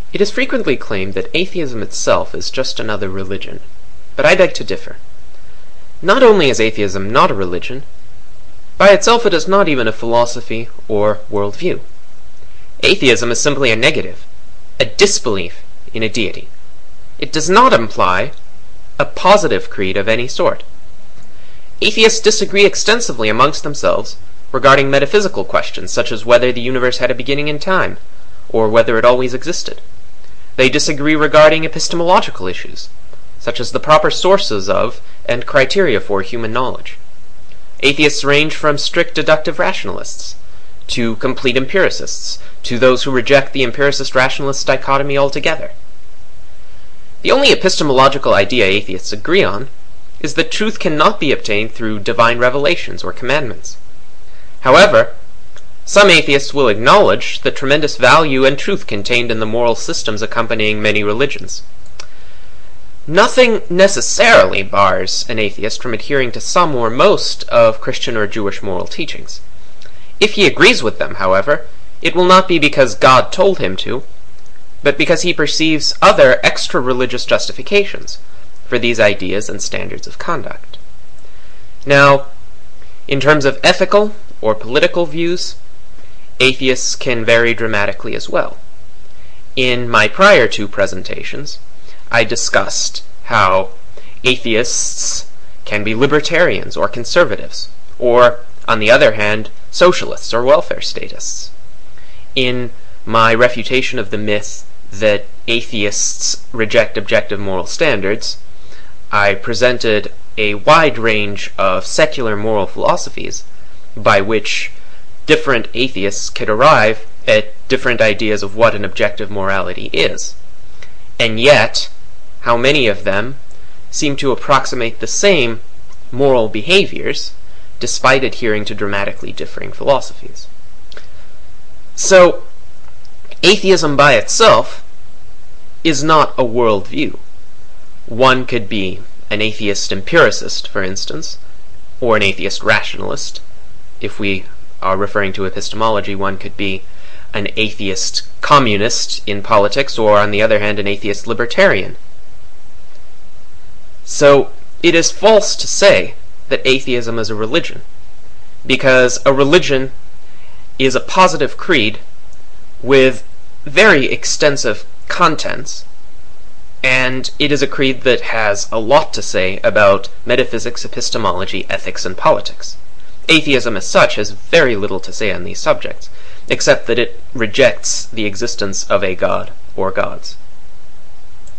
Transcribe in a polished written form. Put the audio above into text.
It is frequently claimed that atheism itself is just another religion, but I beg to differ. Not only is atheism not a religion, by itself it is not even a philosophy or worldview. Atheism is simply a negative, a disbelief in a deity. It does not imply a positive creed of any sort. Atheists disagree extensively amongst themselves regarding metaphysical questions such as whether the universe had a beginning in time, or whether it always existed. They disagree regarding epistemological issues, such as the proper sources of and criteria for human knowledge. Atheists range from strict deductive rationalists to complete empiricists, to those who reject the empiricist-rationalist dichotomy altogether. The only epistemological idea atheists agree on is that truth cannot be obtained through divine revelations or commandments. However, some atheists will acknowledge the tremendous value and truth contained in the moral systems accompanying many religions. Nothing necessarily bars an atheist from adhering to some or most of Christian or Jewish moral teachings. If he agrees with them, however, it will not be because God told him to, but because he perceives other extra-religious justifications for these ideas and standards of conduct. Now, in terms of ethical or political views, atheists can vary dramatically as well. In my prior two presentations, I discussed how atheists can be libertarians or conservatives, or, on the other hand, socialists or welfare statists. In my refutation of the myth that atheists reject objective moral standards, I presented a wide range of secular moral philosophies by which different atheists could arrive at different ideas of what an objective morality is. And yet, how many of them seem to approximate the same moral behaviors despite adhering to dramatically differing philosophies. So, atheism by itself is not a worldview. One could be an atheist empiricist, for instance, or an atheist rationalist. If we are referring to epistemology, one could be an atheist communist in politics, or on the other hand, an atheist libertarian. So, it is false to say that atheism is a religion, because a religion is a positive creed with very extensive contents, and it is a creed that has a lot to say about metaphysics, epistemology, ethics, and politics. Atheism as such has very little to say on these subjects, except that it rejects the existence of a god or gods.